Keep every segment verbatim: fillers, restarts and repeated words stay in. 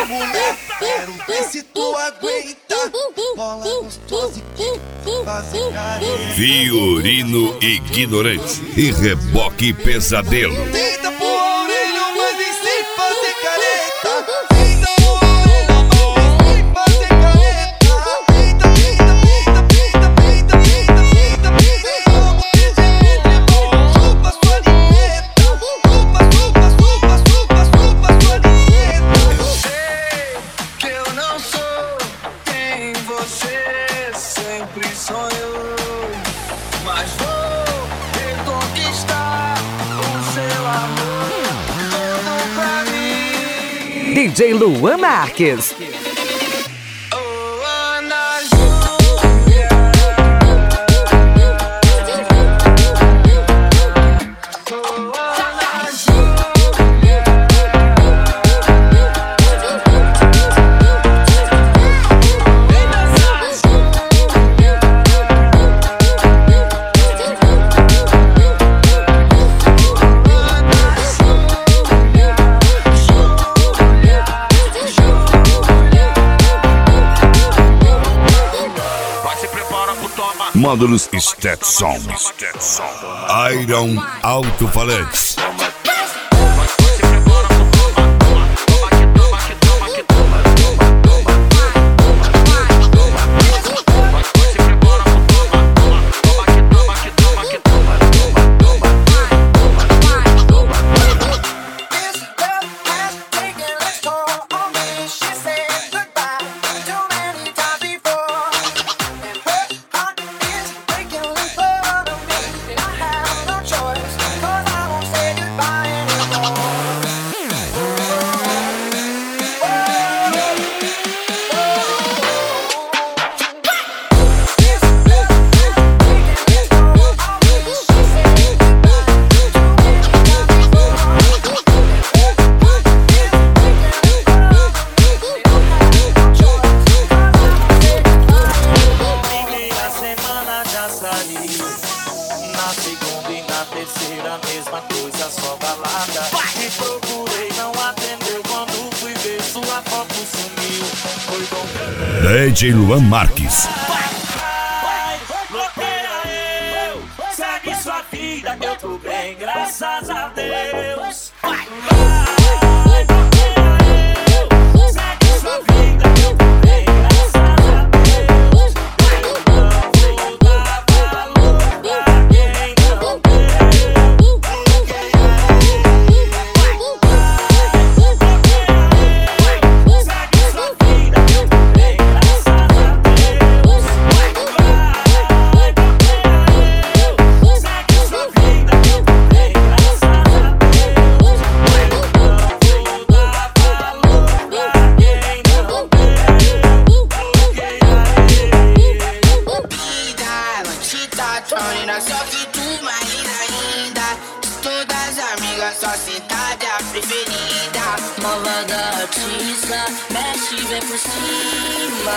mulher, quero ver se tu aguenta. Bola gostosa e que fazer careta. Fiorino ignorante e reboque pesadelo. Deita pro orelha, mas vem sem fazer careta. Deita pro orelha, mas vem sem fazer careta. Deita, deita, deita, deita, deita, deita, deita, deita. Vamos dizer entre nós, chupa sua linheta. Chupa, chupa, chupa, chupa, chupa sua linheta. Eu sei que eu não sou quem você sempre sonhou, mas vou reconquistar o seu amor todo pra mim. D J Luan Marques. Oh, Ana Júlia. Oh, Ana Júlia. Vem dançar. Módulos Stetson. Iron Alto-Falantes. Na segunda e na terceira, mesma coisa, só balada. Me procurei, não atendeu. Quando fui ver, sua foto sumiu. Foi bom. D J Luan Marques. Vai, bloqueia eu. Segue sua vida, eu tô bem, graças a Deus. Vai, vai, bloqueia eu. Segue sua vida, eu tô bem, graças a Deus. Eu não vou dar valor pra quem não deu. Bloqueia eu. Segue sua vida, eu tô bem, graças a Deus. Vai, bloqueia eu. Segue sua vida, eu tô bem, graças a Deus. Eu não vou dar valor pra quem não deu. Bloqueia eu. Vida, não te tá tronina, só que tu mais ainda. De todas as amigas, só cidade a preferida. Malvada artista, mexe e vem por cima.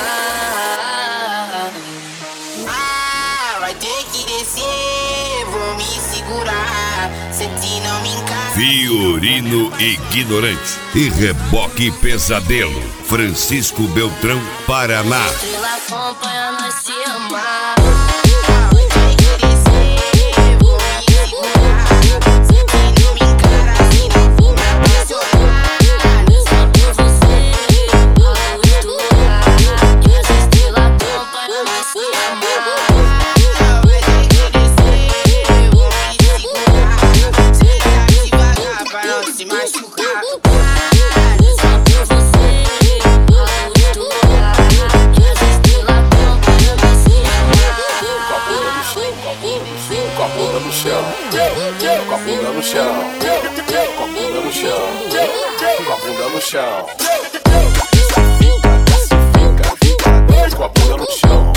Ah, vai ter que descer, vou me segurar. Se ti não me encara. Fiorino ignorante e reboque pesadelo. Francisco Beltrão, Paraná. Estrela acompanha nós se amar. Vai ter que descer, vou me segurar. Se ti não me encara, assim não vou me apaixonar. Eu só por você, ao estourar. E as estrelas acompanham nós se amar. Vai ter que descer, vou me segurar. Senta devagar pra não se machucar. Eu só por você, ao estourar. E as estrelas acompanham nós se amar. Com a bunda no chão, com a bunda no chão, com a bunda no chão, com a bunda no chão, com a bunda no chão.